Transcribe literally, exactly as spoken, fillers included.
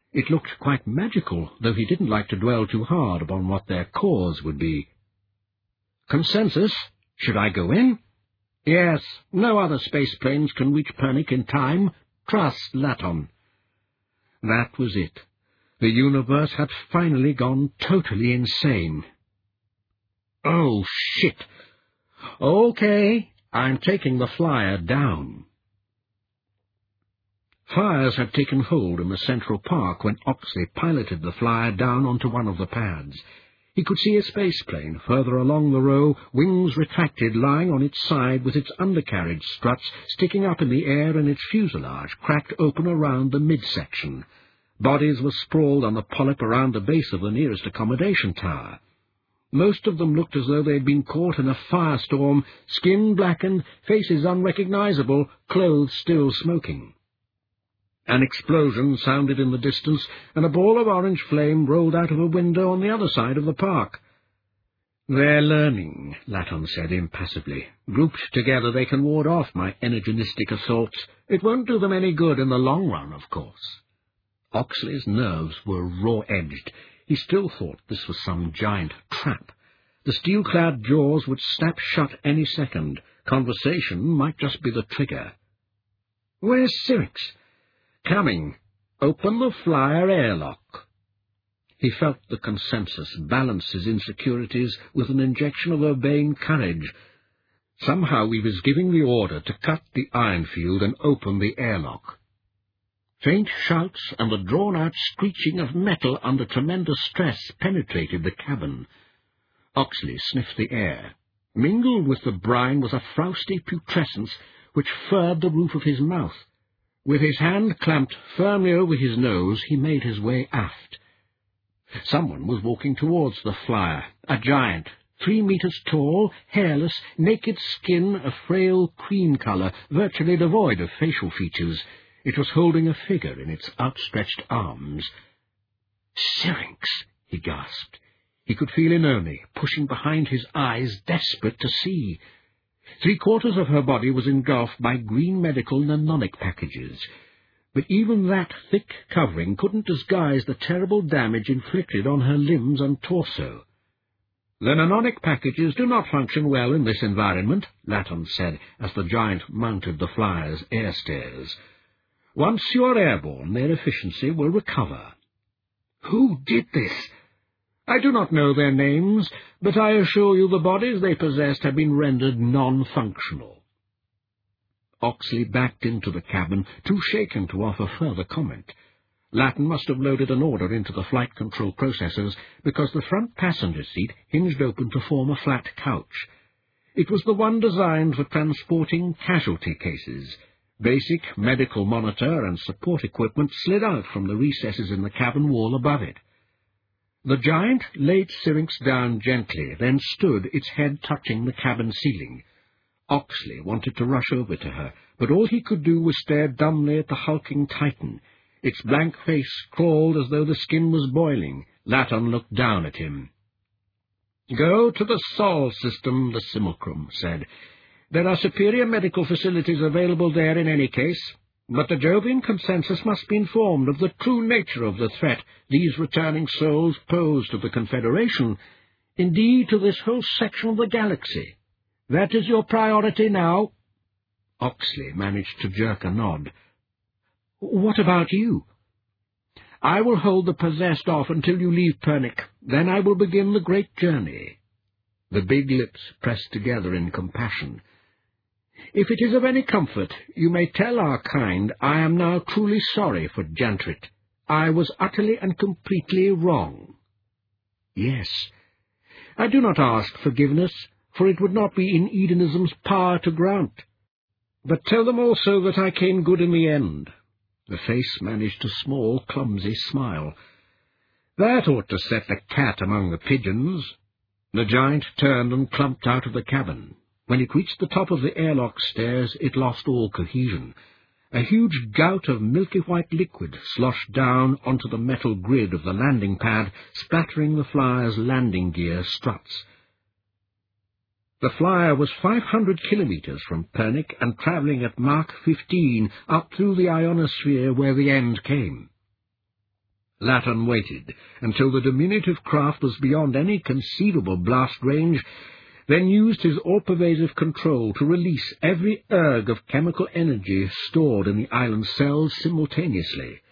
It looked quite magical, though he didn't like to dwell too hard upon what their cause would be. "Consensus? Should I go in?" "Yes. No other space planes can reach Pernich in time. Trust Laton." That was it. The universe had finally gone totally insane. "Oh, shit. Okay, I'm taking the flyer down." Fires had taken hold in the Central Park when Oxley piloted the flyer down onto one of the pads. He could see a spaceplane further along the row, wings retracted, lying on its side with its undercarriage struts sticking up in the air and its fuselage cracked open around the midsection. Bodies were sprawled on the polyp around the base of the nearest accommodation tower. Most of them looked as though they had been caught in a firestorm, skin blackened, faces unrecognizable, clothes still smoking. An explosion sounded in the distance, and a ball of orange flame rolled out of a window on the other side of the park. "They're learning," Laton said impassively. "Grouped together they can ward off my energenistic assaults. It won't do them any good in the long run, of course." Oxley's nerves were raw-edged. He still thought this was some giant trap. The steel-clad jaws would snap shut any second. Conversation might just be the trigger. "Where's Syrinx?" "Coming. Open the flyer airlock." He felt the consensus balance his insecurities with an injection of urbane courage. Somehow he was giving the order to cut the iron field and open the airlock. Faint shouts and the drawn-out screeching of metal under tremendous stress penetrated the cabin. Oxley sniffed the air. Mingled with the brine was a frosty putrescence which furred the roof of his mouth. With his hand clamped firmly over his nose, he made his way aft. Someone was walking towards the flyer, a giant, three meters tall, hairless, naked skin a frail cream colour, virtually devoid of facial features. It was holding a figure in its outstretched arms. "Syrinx!" he gasped. He could feel Inoni pushing behind his eyes, desperate to see. Three-quarters of her body was engulfed by green medical mnemonic packages, but even that thick covering couldn't disguise the terrible damage inflicted on her limbs and torso. "The mnemonic packages do not function well in this environment," Laton said as the giant mounted the flyer's air stairs. "Once you are airborne, their efficiency will recover." "Who did this?" "I do not know their names, but I assure you the bodies they possessed have been rendered non-functional." Oxley backed into the cabin, too shaken to offer further comment. Laton must have loaded an order into the flight control processors, because the front passenger seat hinged open to form a flat couch. It was the one designed for transporting casualty cases. Basic medical monitor and support equipment slid out from the recesses in the cabin wall above it. The giant laid Syrinx down gently, then stood, its head touching the cabin ceiling. Oxley wanted to rush over to her, but all he could do was stare dumbly at the hulking titan. Its blank face crawled as though the skin was boiling. Laton looked down at him. "Go to the Sol system," the simulacrum said. "There are superior medical facilities available there in any case. But the Jovian consensus must be informed of the true nature of the threat these returning souls pose to the Confederation, indeed to this whole section of the galaxy. That is your priority now." Oxley managed to jerk a nod. "What about you?" "I will hold the possessed off until you leave Pernich. Then I will begin the great journey." The big lips pressed together in compassion. "If it is of any comfort, you may tell our kind I am now truly sorry for Jantrit. I was utterly and completely wrong." "Yes. I do not ask forgiveness, for it would not be in Edenism's power to grant. But tell them also that I came good in the end." The face managed a small, clumsy smile. "That ought to set the cat among the pigeons." The giant turned and clumped out of the cabin. When it reached the top of the airlock stairs, it lost all cohesion. A huge gout of milky-white liquid sloshed down onto the metal grid of the landing pad, splattering the flyer's landing gear struts. The flyer was five hundred kilometers from Pernich and travelling at Mach fifteen up through the ionosphere where the end came. Latin waited until the diminutive craft was beyond any conceivable blast range, then used his all-pervasive control to release every erg of chemical energy stored in the island's cells simultaneously.